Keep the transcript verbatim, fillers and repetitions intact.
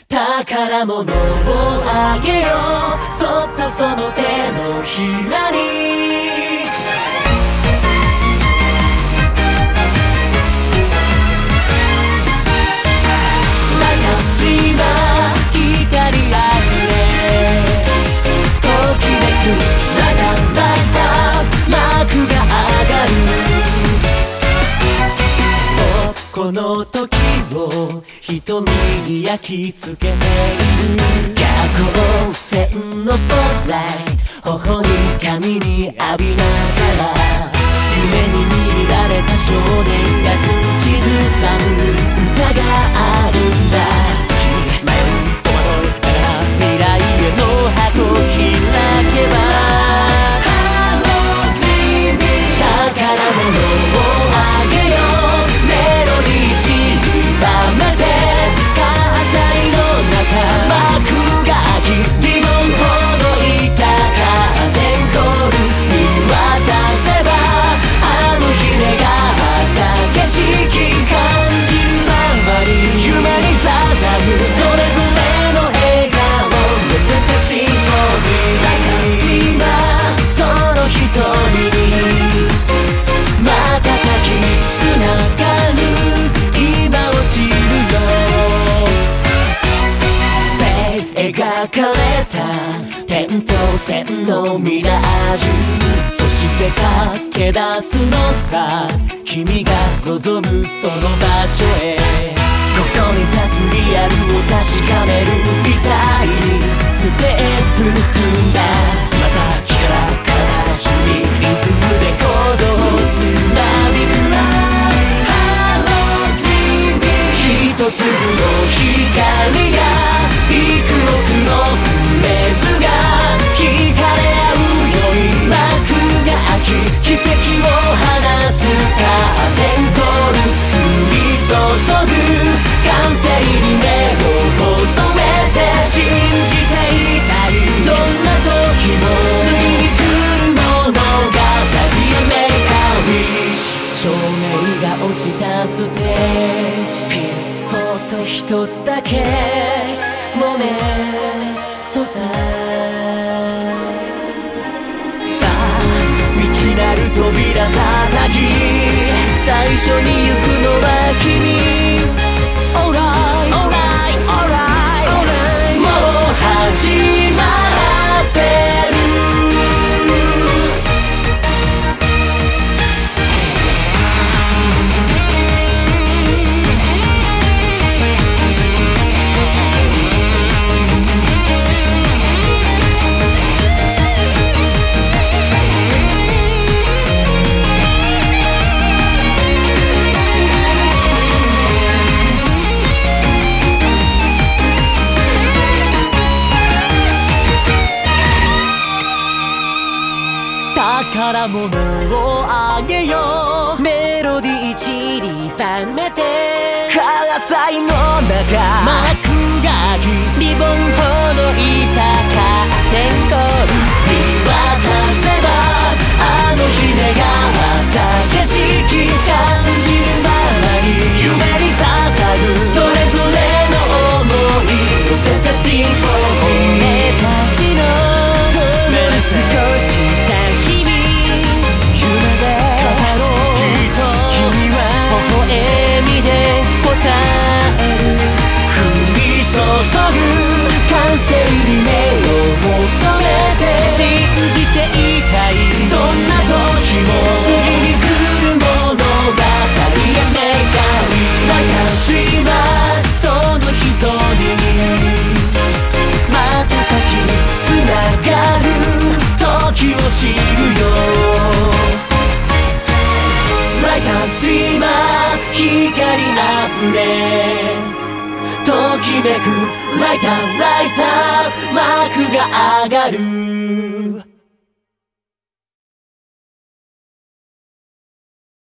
宝物をあげよう、そっとその手のひらに。この時を瞳に焼き付けている逆光線のスポットライト、頬に髪に浴びながら夢に見られた少年が口ずさむ歌があるんだ。時迷い戸惑いながら未来への箱を開けば宝物をあげよう、メロディー散りばめて火災の中幕が開きリボンほどいたカーテンコール見渡せばあの日願った景色感じるままに夢に捧ぐそれぞれの笑顔乗せてシンフォニーなんか今その瞳に描かれた点と線のミラージュ、そして駆け出すのさ君が望むその場所へ。ここに立つリアルを確かめるみたいにステップ踏んだつま先から体中にリズムでコードをつなびく一粒の光が幾億のフレーズが惹かれ合うように幕が開き奇跡を放つカーテンコール降り注ぐ完成に目を細めて信じていたいどんな時も次に来る物語メイカーウィッシュ照明が落ちたステージピースポット一つだけもめそうささあ未知なる扉叩き最初に行くのは君 Alright Alright Alright もう始まってる宝物をあげようメロディー散りばめて火災の中幕が開きリボンほどいたカーテンコール見渡せばあの日願った景色感じるままに夢に捧ぐそれぞれの想い寄せたシンフォニー俺たちの少した日々注ぐ完成に目を細めて信じていたいどんな時も次に来る物語やメガリなんかストリーマーその瞳に瞬きつながる時を知るよライタードリーマー光あふれときめくライターライター幕が上がる